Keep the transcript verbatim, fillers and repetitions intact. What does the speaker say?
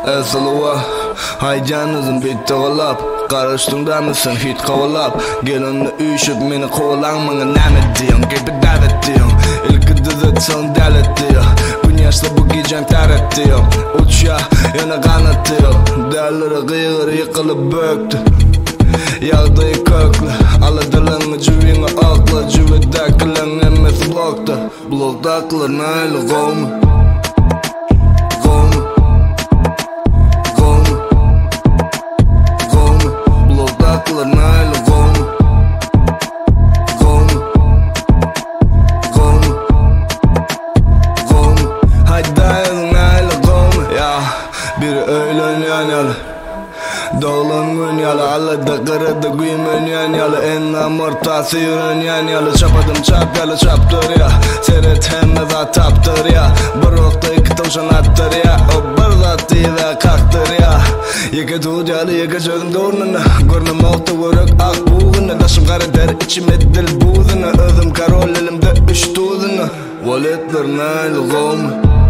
Esluwa haycanızın bitti golap Karıştığında mısın hit kovalap Gelinle üşüp meni kovalan bana näme diyon gibi davet diyon İlki düzet son dalet diyor Bu yaşta bu gecem taret diyor Uç ya yana kanat diyor Derleri kıyır yıkılıp böktü Yağdayı köklü Aladılığını cüvini akla Cüvedakilen emes blokta Bloktaklar naylı kovmu Bir öğlen yan yalı Dağlan gün yalı Allada kırıdı güymün yan yalı En amortası yürün yan yalı Çapadım çap yalı çaptır ya Seyret hemme za taptır ya Bir okta iki tavşan attır ya O bir zatı da kalktır ya Yeke tuğut yalı yeke çözüm doğrununa Görnüm okta vörük ak buğuna Daşım karı der içim eddil buğduna Özüm karol elimde üç tuğduna Valetler naylı kovmu